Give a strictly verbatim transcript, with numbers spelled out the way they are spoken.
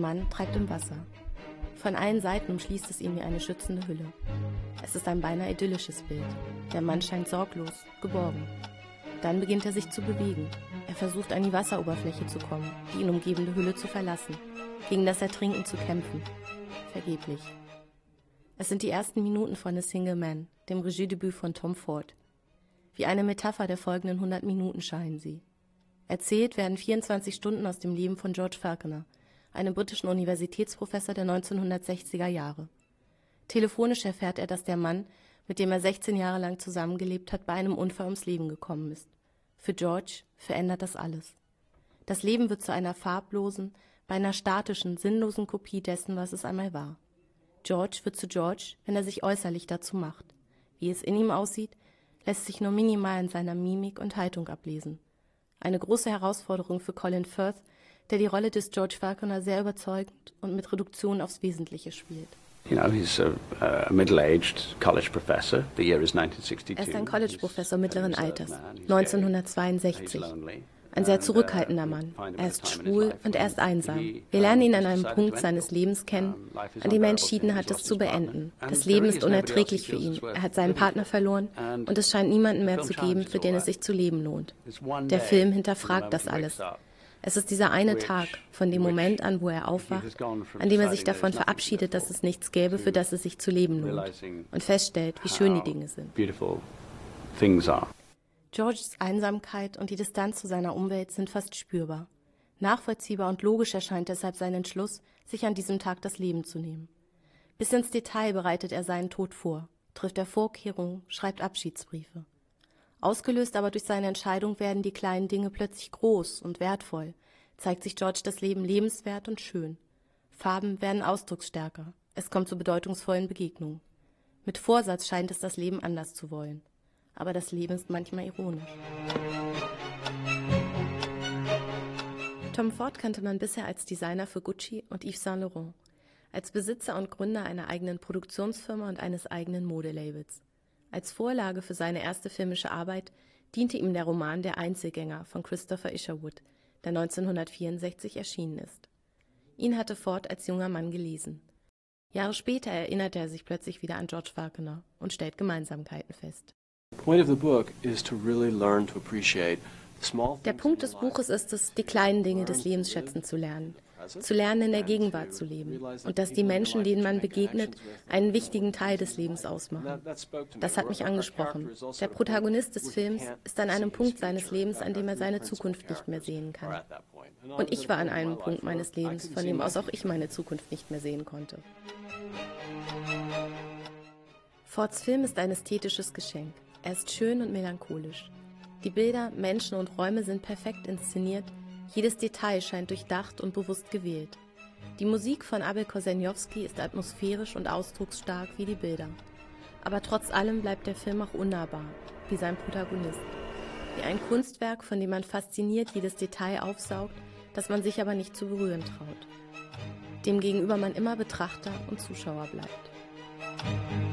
Mann treibt im Wasser. Von allen Seiten umschließt es ihn wie eine schützende Hülle. Es ist ein beinahe idyllisches Bild. Der Mann scheint sorglos, geborgen. Dann beginnt er sich zu bewegen. Er versucht, an die Wasseroberfläche zu kommen, die ihn umgebende Hülle zu verlassen, gegen das Ertrinken zu kämpfen. Vergeblich. Es sind die ersten Minuten von A Single Man, dem Regiedebüt von Tom Ford. Wie eine Metapher der folgenden hundert Minuten scheinen sie. Erzählt werden vierundzwanzig Stunden aus dem Leben von George Falconer, einem britischen Universitätsprofessor der neunzehnhundertsechziger Jahre. Telefonisch erfährt er, dass der Mann, mit dem er sechzehn Jahre lang zusammengelebt hat, bei einem Unfall ums Leben gekommen ist. Für George verändert das alles. Das Leben wird zu einer farblosen, beinahe statischen, sinnlosen Kopie dessen, was es einmal war. George wird zu George, wenn er sich äußerlich dazu macht. Wie es in ihm aussieht, lässt sich nur minimal in seiner Mimik und Haltung ablesen. Eine große Herausforderung für Colin Firth, der die Rolle des George Falconer sehr überzeugend und mit Reduktion aufs Wesentliche spielt. You know, he's a, a middle-aged college professor. The year is nineteen sixty-two. Er ist ein College-Professor mittleren Alters, neunzehnhundertzweiundsechzig. Ein sehr zurückhaltender Mann. Er ist schwul und er ist einsam. Wir lernen ihn an einem Punkt seines Lebens kennen, an dem er entschieden hat, es zu beenden. Das Leben ist unerträglich für ihn. Er hat seinen Partner verloren und es scheint niemanden mehr zu geben, für den es sich zu leben lohnt. Der Film hinterfragt das alles. Es ist dieser eine Tag, von dem Moment an, wo er aufwacht, an dem er sich davon verabschiedet, dass es nichts gäbe, für das es sich zu leben lohnt, und feststellt, wie schön die Dinge sind. Georges Einsamkeit und die Distanz zu seiner Umwelt sind fast spürbar. Nachvollziehbar und logisch erscheint deshalb sein Entschluss, sich an diesem Tag das Leben zu nehmen. Bis ins Detail bereitet er seinen Tod vor, trifft er Vorkehrungen, schreibt Abschiedsbriefe. Ausgelöst aber durch seine Entscheidung werden die kleinen Dinge plötzlich groß und wertvoll, zeigt sich George das Leben lebenswert und schön. Farben werden ausdrucksstärker, es kommt zu bedeutungsvollen Begegnungen. Mit Vorsatz scheint es das Leben anders zu wollen. Aber das Leben ist manchmal ironisch. Tom Ford kannte man bisher als Designer für Gucci und Yves Saint Laurent, als Besitzer und Gründer einer eigenen Produktionsfirma und eines eigenen Modelabels. Als Vorlage für seine erste filmische Arbeit diente ihm der Roman Der Einzelgänger von Christopher Isherwood, der neunzehnhundertvierundsechzig erschienen ist. Ihn hatte Ford als junger Mann gelesen. Jahre später erinnerte er sich plötzlich wieder an George Falconer und stellt Gemeinsamkeiten fest. Der Punkt des Buches ist es, die kleinen Dinge des Lebens schätzen zu lernen, zu lernen, in der Gegenwart zu leben und dass die Menschen, denen man begegnet, einen wichtigen Teil des Lebens ausmachen. Das hat mich angesprochen. Der Protagonist des Films ist an einem Punkt seines Lebens, an dem er seine Zukunft nicht mehr sehen kann. Und ich war an einem Punkt meines Lebens, von dem aus auch ich meine Zukunft nicht mehr sehen konnte. Fords Film ist ein ästhetisches Geschenk. Er ist schön und melancholisch. Die Bilder, Menschen und Räume sind perfekt inszeniert, jedes Detail scheint durchdacht und bewusst gewählt. Die Musik von Abel Korzeniowski ist atmosphärisch und ausdrucksstark wie die Bilder. Aber trotz allem bleibt der Film auch unnahbar, wie sein Protagonist. Wie ein Kunstwerk, von dem man fasziniert jedes Detail aufsaugt, das man sich aber nicht zu berühren traut. Demgegenüber man immer Betrachter und Zuschauer bleibt.